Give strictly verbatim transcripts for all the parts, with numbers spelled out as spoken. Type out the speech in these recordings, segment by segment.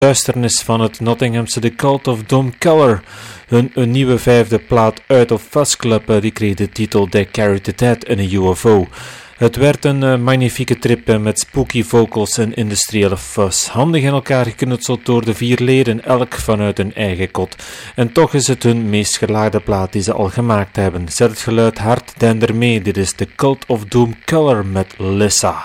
duisternis van het Nottinghamse The Cult of Dom Keller. Hun een nieuwe vijfde plaat Out of Fuzz Club die kreeg de titel They Carried the Dead in a U F O. Het werd een uh, magnifieke trip uh, met spooky vocals en industriële fuzz. Handig in elkaar geknutseld door de vier leden, elk vanuit hun eigen kot. En toch is het hun meest gelaagde plaat die ze al gemaakt hebben. Zet het geluid hard, dender mee. Dit is The Cult of Dom Keller met Lissa.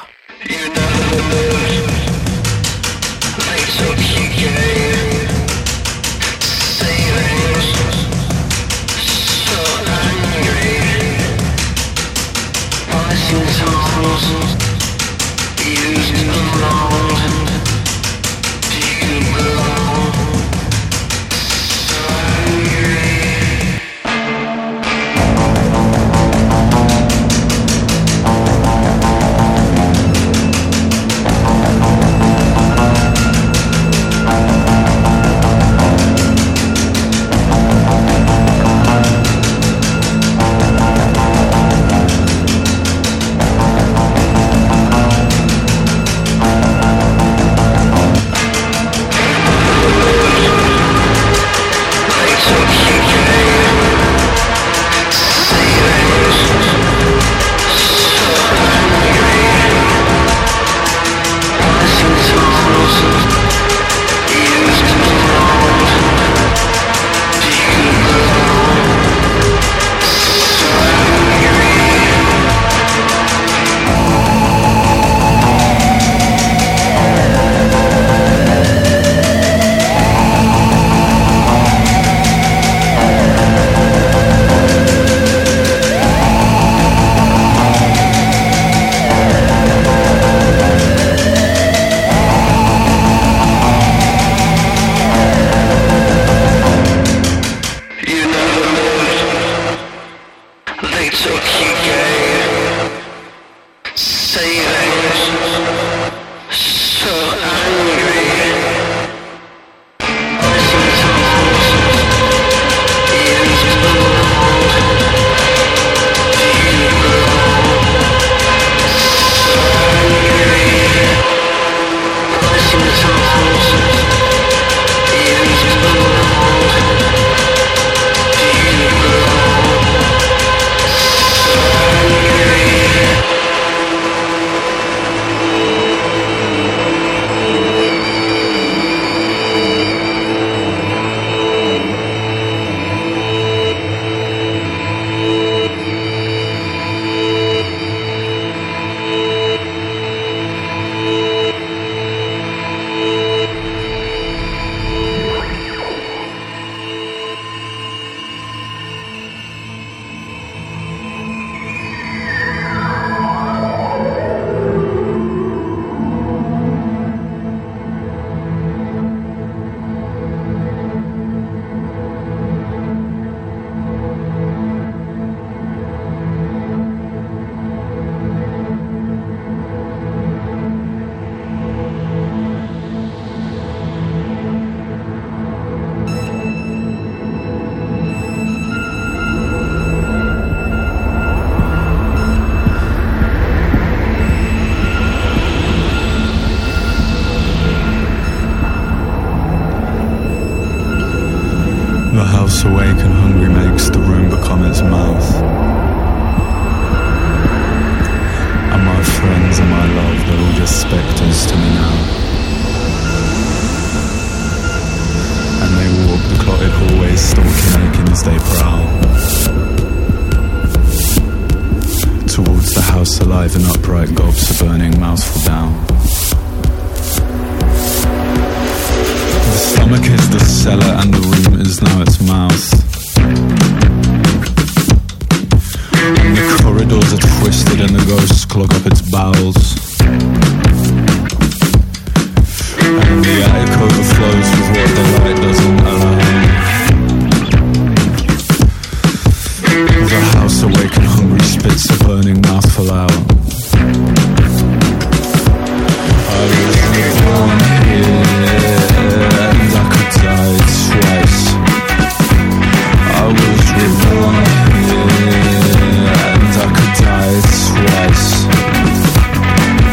Awake and hungry makes the room become its mouth. And my friends and my love, they're all just spectres to me now. And they walk the clotted hallways, stalking aching as they prowl towards the house alive and upright, gobs a burning mouthful down. The stomach is the cellar and the room is now its mouth. And the corridors are twisted and the ghosts clog up its bowels. And the attic overflows with what the light doesn't allow. The house awake and hungry spits a burning mouthful out. I was reborn here and I could die twice. I was reborn here and I could die twice.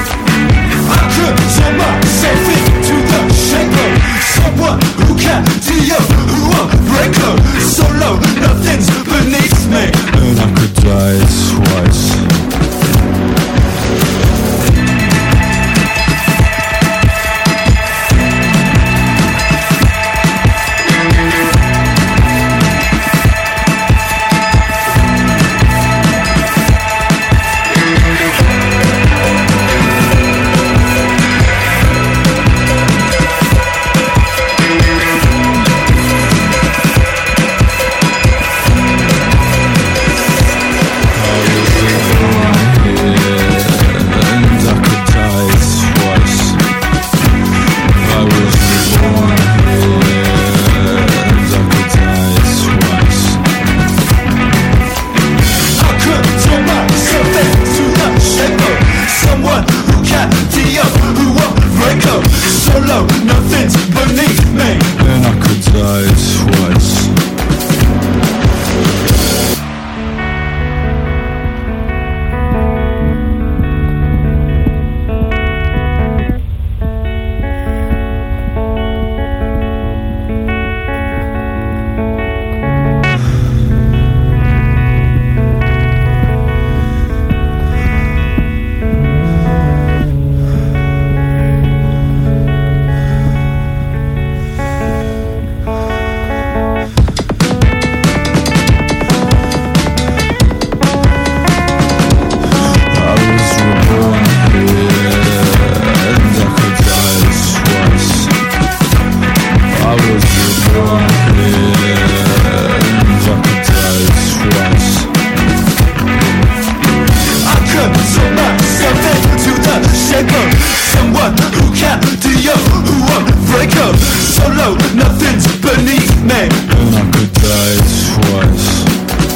know nothing's beneath me. And I could die twice.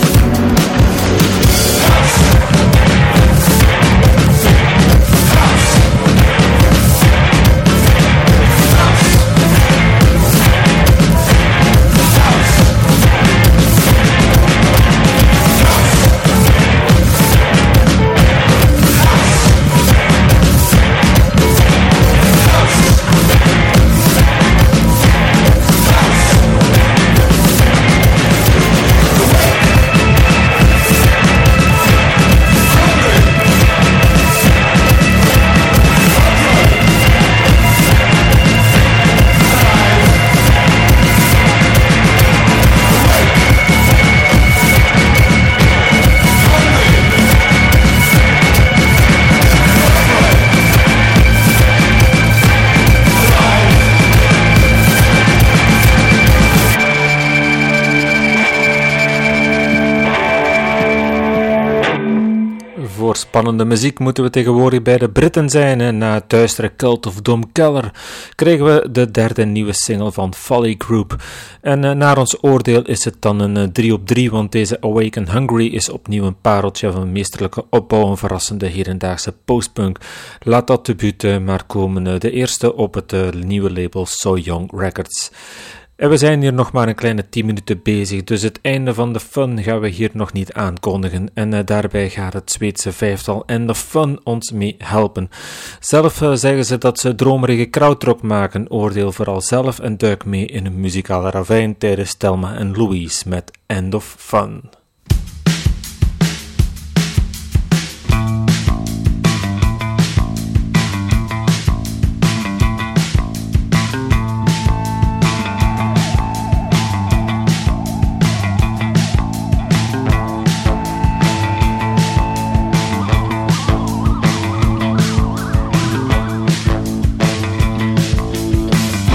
Spannende muziek moeten we tegenwoordig bij de Britten zijn. En na het duistere Cult of Dom Keller kregen we de derde nieuwe single van Folly Group. En uh, naar ons oordeel is het dan een uh, drie op drie, want deze Awaken Hungry is opnieuw een pareltje van een meesterlijke opbouw, een verrassende hedendaagse postpunk. Laat dat debuut uh, maar komen, uh, de eerste op het uh, nieuwe label So Young Records. En we zijn hier nog maar een kleine tien minuten bezig, dus het einde van de fun gaan we hier nog niet aankondigen. En uh, daarbij gaat het Zweedse vijftal End of Fun ons mee helpen. Zelf uh, zeggen ze dat ze dromerige krautrock maken. Oordeel vooral zelf en duik mee in een muzikale ravijn tijdens Thelma en Louise met End of Fun.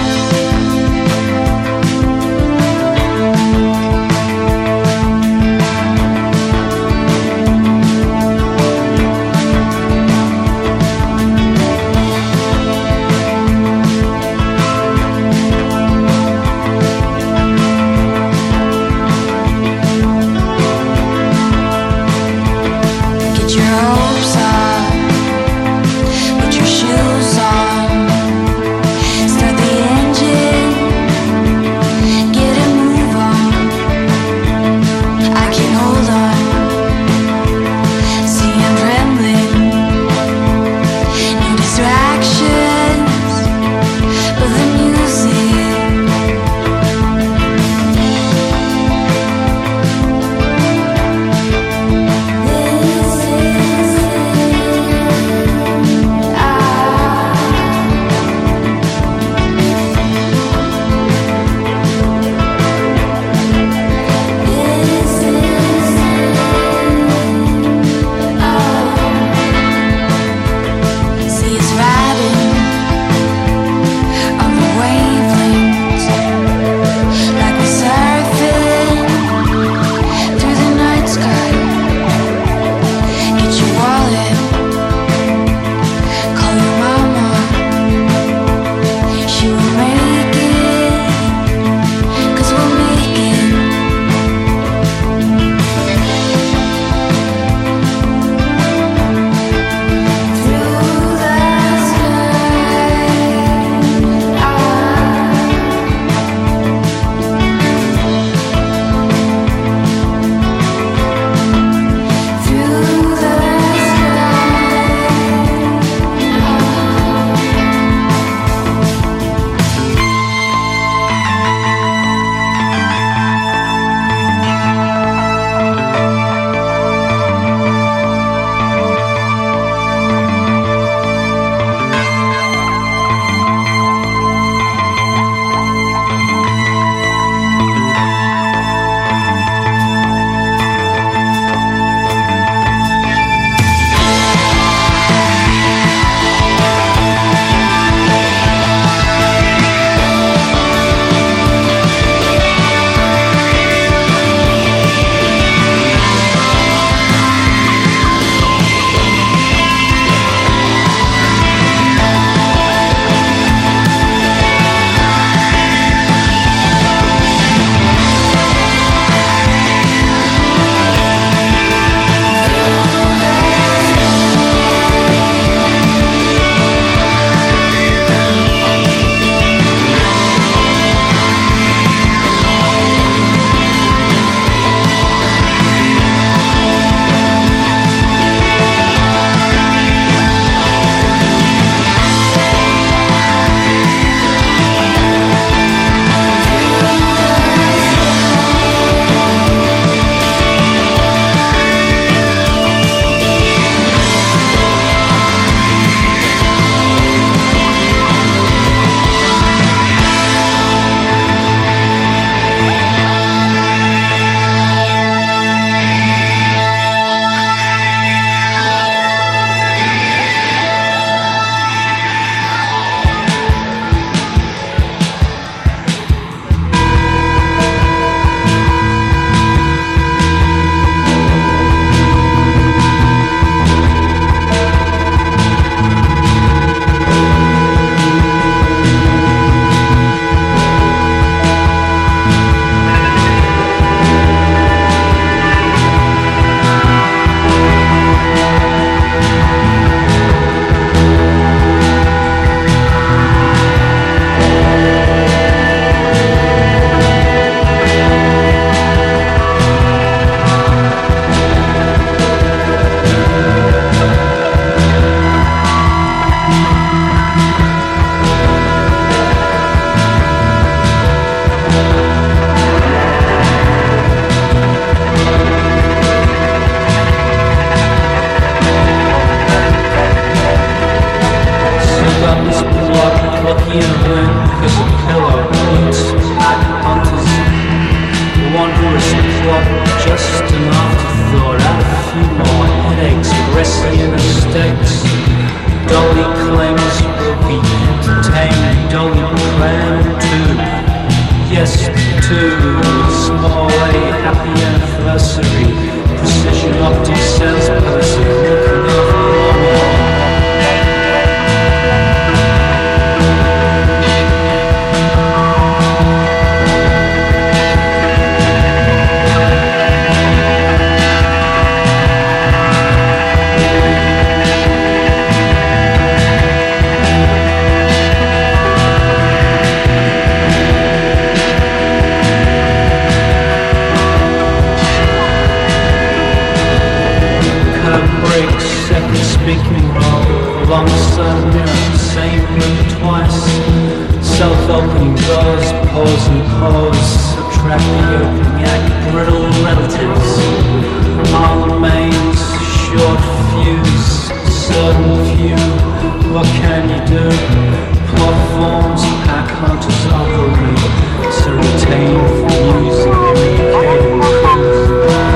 Thank two, small A, happy anniversary, precision optic salesperson, looking over long. Speaking role, alongside mirror, same room twice. Self-opening doors, pause and pause. Subtract the opening act, brittle relatives. All remains, short fuse, certain few. What can you do? Plot forms, pack hunters operate to retain from using communicating crews.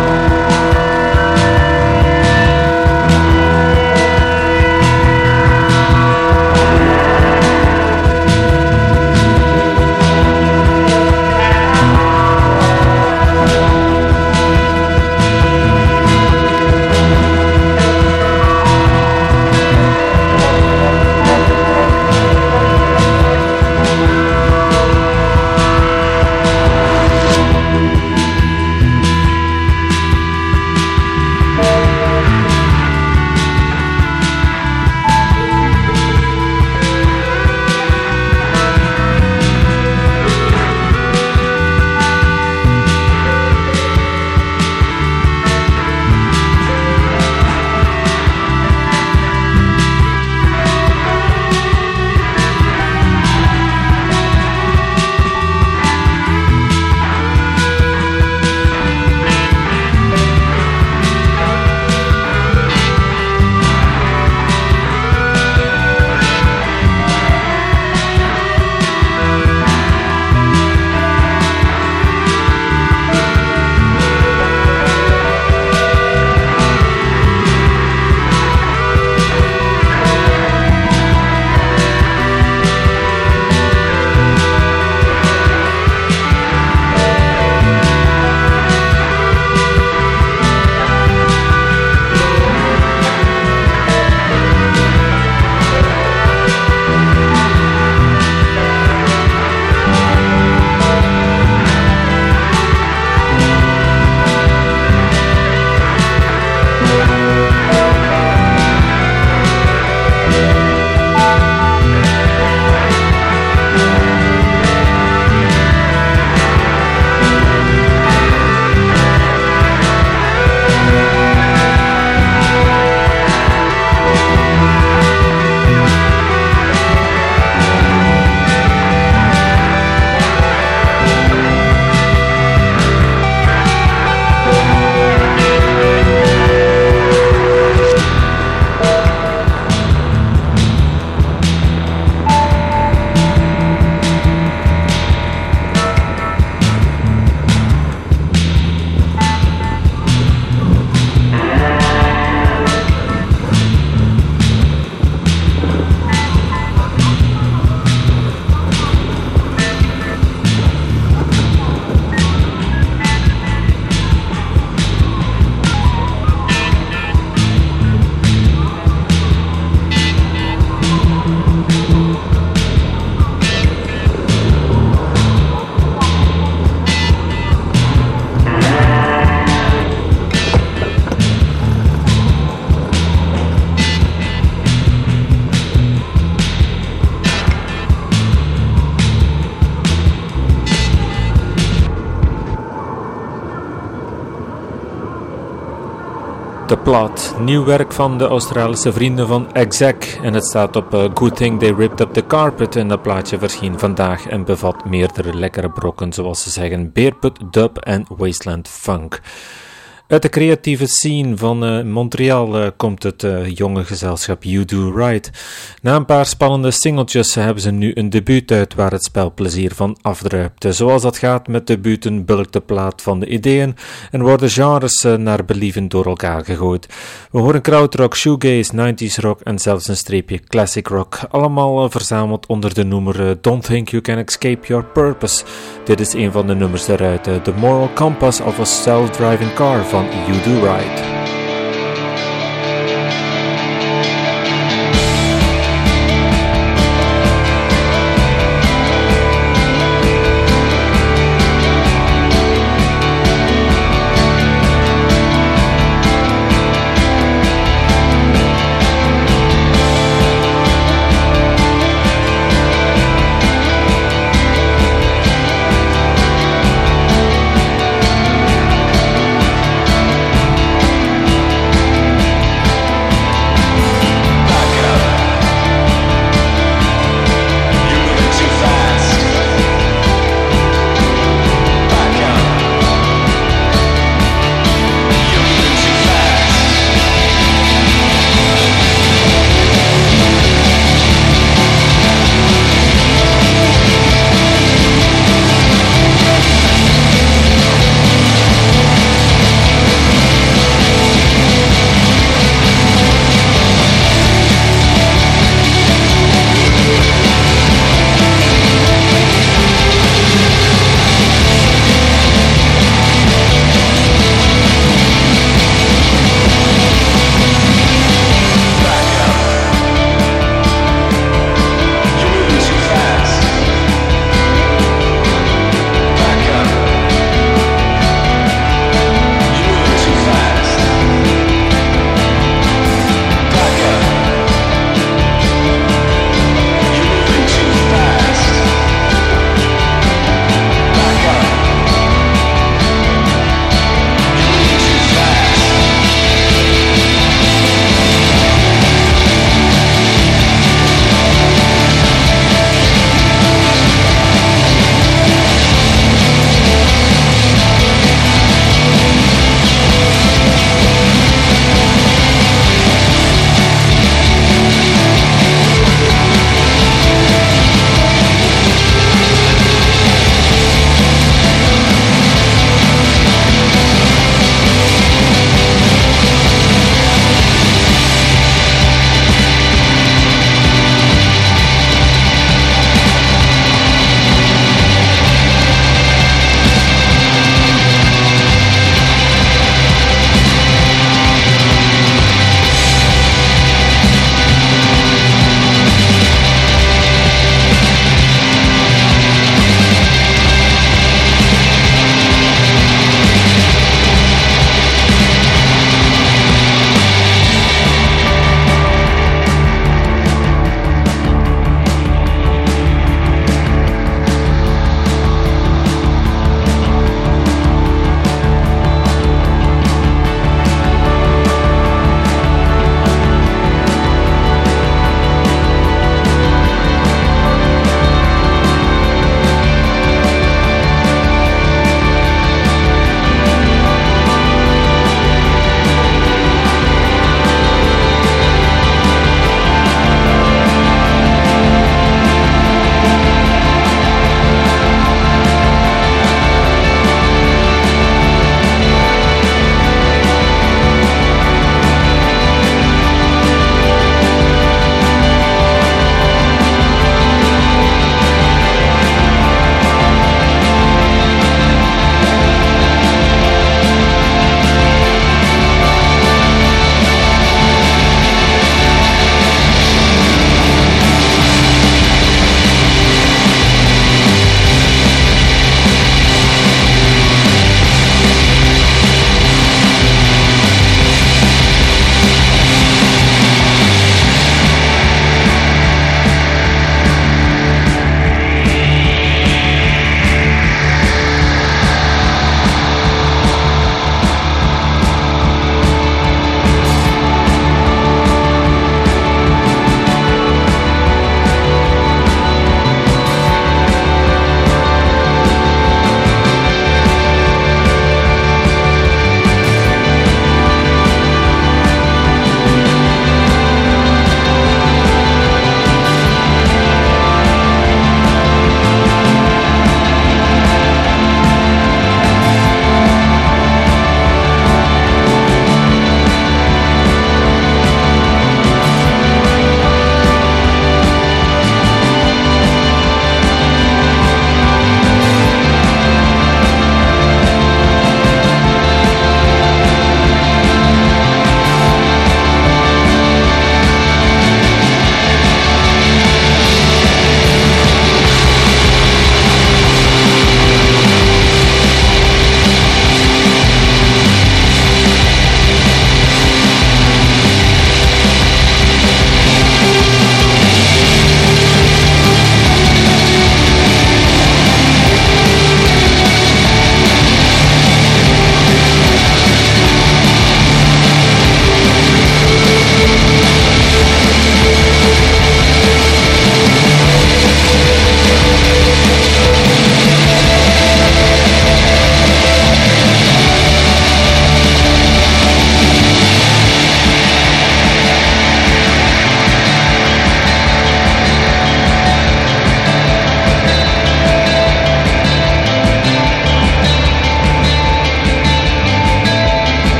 De plaat, nieuw werk van de Australische vrienden van Exec en het staat op uh, Good Thing They Ripped Up The Carpet en dat plaatje verscheen vandaag en bevat meerdere lekkere brokken zoals ze zeggen Beerput, Dub en Wasteland Funk. Uit de creatieve scene van uh, Montreal uh, komt het uh, jonge gezelschap You Do Right. Na een paar spannende singeltjes hebben ze nu een debuut uit waar het spelplezier van afdruipt. Zoals dat gaat met debuten bulkt de plaat van de ideeën en worden genres uh, naar believen door elkaar gegooid. We horen krautrock, shoegaze, nineties rock en zelfs een streepje classic rock. Allemaal uh, verzameld onder de noemer uh, Don't Think You Can Escape Your Purpose. Dit is een van de nummers eruit, uh, The Moral Compass of a Self-Driving Car van You Do Right. Thank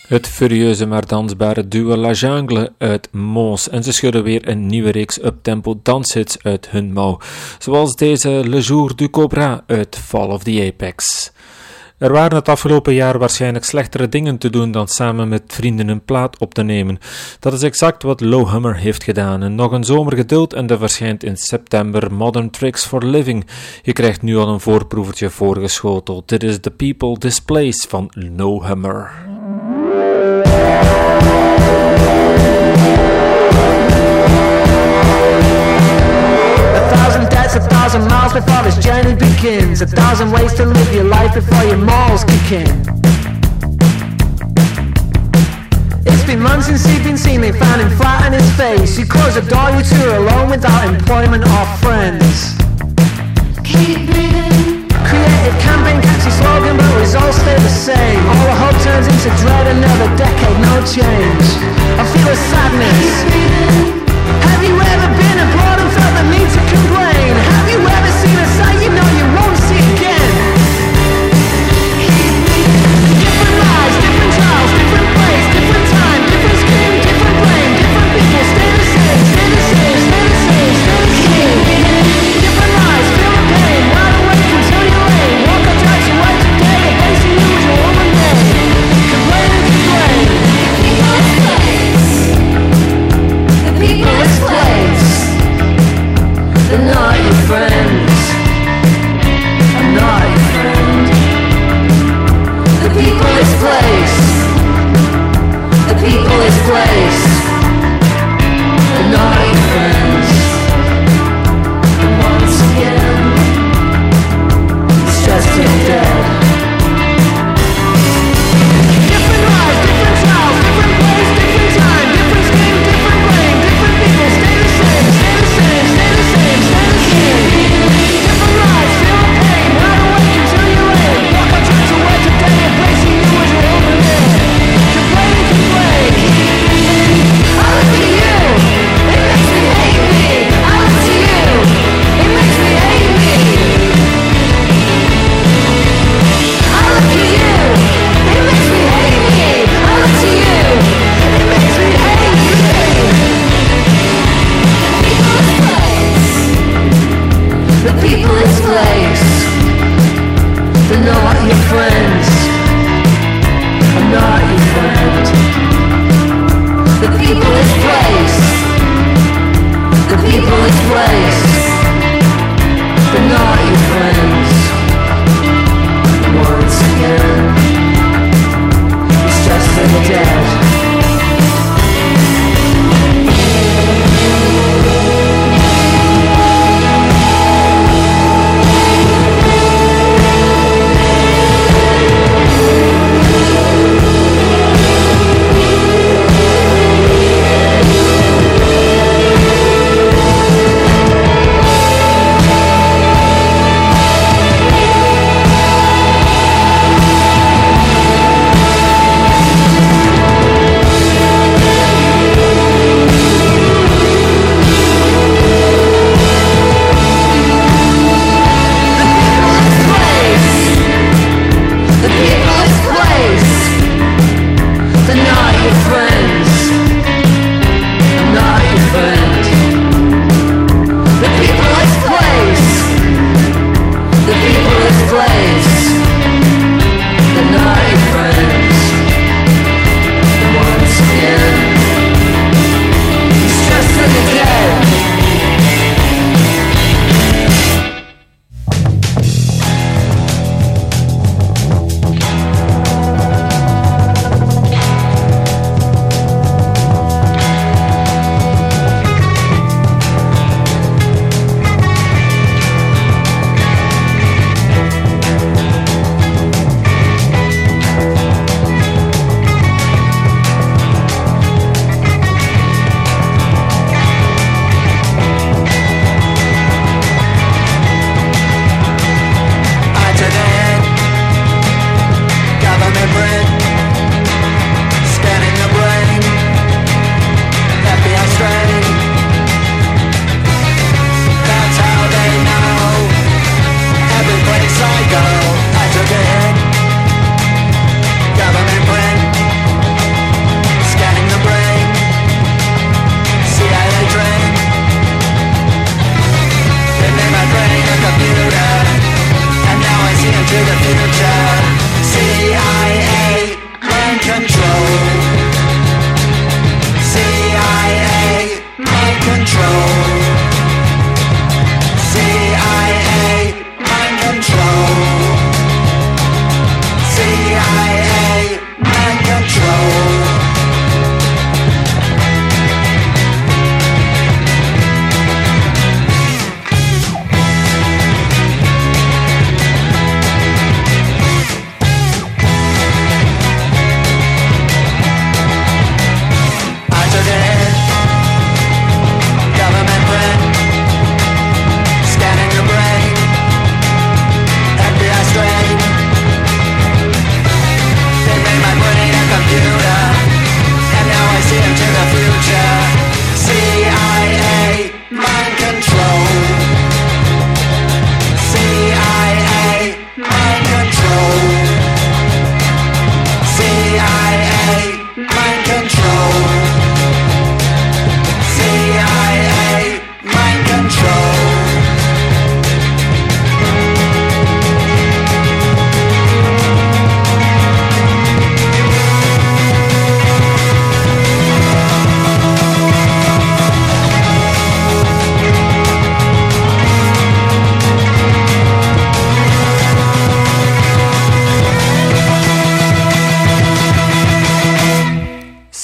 Het furieuze maar dansbare duo La Jungle uit Mons en ze schudden weer een nieuwe reeks uptempo danshits uit hun mouw, zoals deze Le Jour du Cobra uit Fall of the Apex. Er waren het afgelopen jaar waarschijnlijk slechtere dingen te doen dan samen met vrienden een plaat op te nemen. Dat is exact wat Lowhammer heeft gedaan. En nog een zomer geduld en er verschijnt in september Modern Tricks for Living. Je krijgt nu al een voorproevertje voorgeschoteld. Dit is The People Displaced van Lowhammer. A thousand miles before this journey begins. A thousand ways to live your life before your morals kick in. It's been months since he'd been seen. They found him flat on his face. You close the door, you two are alone without employment or friends. Keep breathing. Creative campaign, catchy slogan, but the results stay the same. All the hope turns into dread, another decade, no change. I feel a sadness. Have you ever been abroad and felt the need to complain? Have you ever seen a sight you know you won't see again? Different lives, different trials, different place, different time, different skin, different brain, different people, stay the same, stay the same, stay the same, stay the same. Different lives, feel the pain, wide awake until you're late. Walk or drive to work today, facing you as your woman day. Complain and complain. People's place. They're not your friends. I'm not your friend. The people is place. The people is place. They're not your friends. And once again, it's just him dead. Different lives, different trials, different place, different time, different skin, different brain, different people, stay the same, stay the same, stay the same, stay the same. Different lives, feel the pain, wide awake until you're late. Walk on track to work today, embracing you as your open day. Complain and complain. I look at you, it makes me hate me. I look to you, it makes me hate me. I look at you, it makes me hate me. I look to you, it makes me hate me. The people is place. They're not your friends. I'm not your friend. The people is place. The people is place. They're not your friends. Once again, it's just them dead.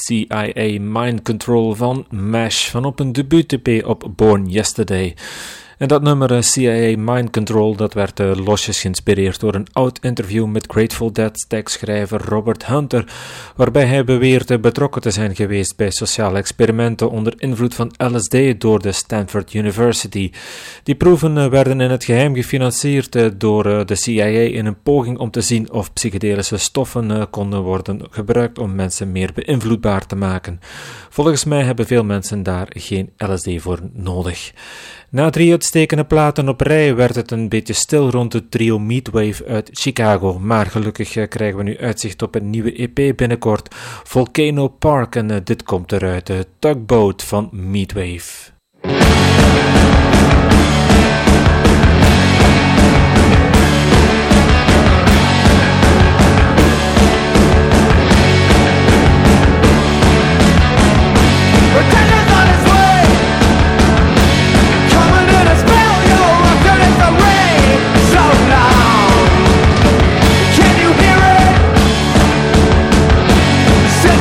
C I A Mind Control van MASH van op een debuut-E P op Born Yesterday. En dat nummer C I A Mind Control, dat werd uh, losjes geïnspireerd door een oud interview met Grateful Dead tekstschrijver Robert Hunter, waarbij hij beweerde betrokken te zijn geweest bij sociale experimenten onder invloed van L S D door de Stanford University. Die proeven uh, werden in het geheim gefinancierd uh, door uh, de C I A in een poging om te zien of psychedelische stoffen uh, konden worden gebruikt om mensen meer beïnvloedbaar te maken. Volgens mij hebben veel mensen daar geen L S D voor nodig. Na drie uitstekende platen op rij werd het een beetje stil rond het trio Meatwave uit Chicago, maar gelukkig krijgen we nu uitzicht op een nieuwe E P binnenkort, Volcano Park, en uh, dit komt eruit, de Tugboat van Meatwave.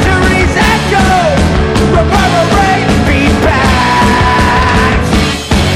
Centuries echo, reverberate feedback.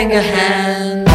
Butterfinger hands.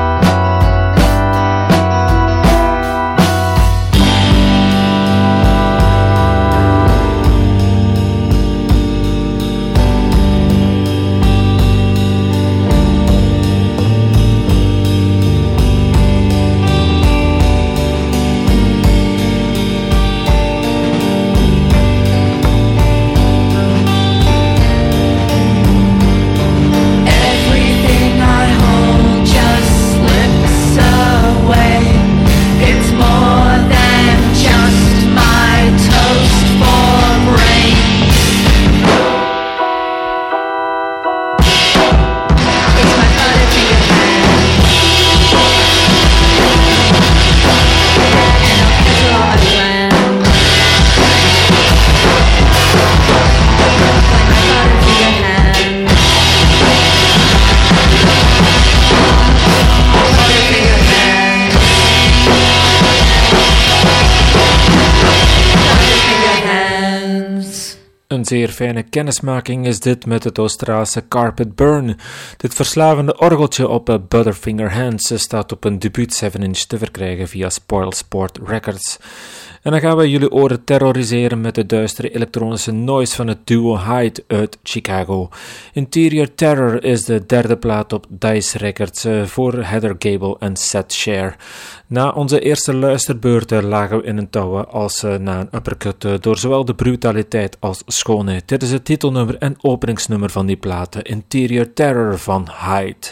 Een zeer fijne kennismaking is dit met het Australische Carpet Burn. Dit verslavende orgeltje op Butterfinger Hands staat op een debuut seven inch te verkrijgen via Spoilsport Records. En dan gaan we jullie oren terroriseren met de duistere elektronische noise van het duo Hyde uit Chicago. Interior Terror is de derde plaat op Dice Records voor Heather Gable en Seth Share. Na onze eerste luisterbeurten lagen we in een touwen als na een uppercut door zowel de brutaliteit als schoonheid. Dit is het titelnummer en openingsnummer van die platen, Interior Terror van Hyde.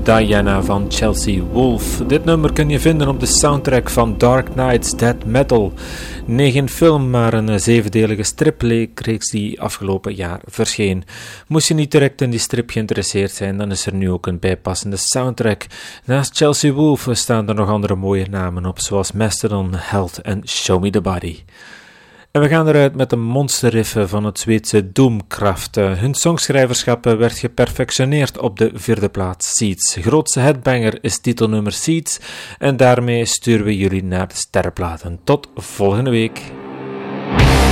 Diana van Chelsea Wolfe. Dit nummer kun je vinden op de soundtrack van Dark Knight's Death Metal. Nee, geen film, maar een zevendelige stripreeks die afgelopen jaar verscheen. Moest je niet direct in die strip geïnteresseerd zijn, dan is er nu ook een bijpassende soundtrack. Naast Chelsea Wolfe staan er nog andere mooie namen op, zoals Mastodon, Health en Show Me The Body. En we gaan eruit met de monsterriffen van het Zweedse Doomkraft. Hun songschrijverschap werd geperfectioneerd op de vierde plaats Seeds. Grootste headbanger is titelnummer Seeds. En daarmee sturen we jullie naar de sterrenplaten. Tot volgende week.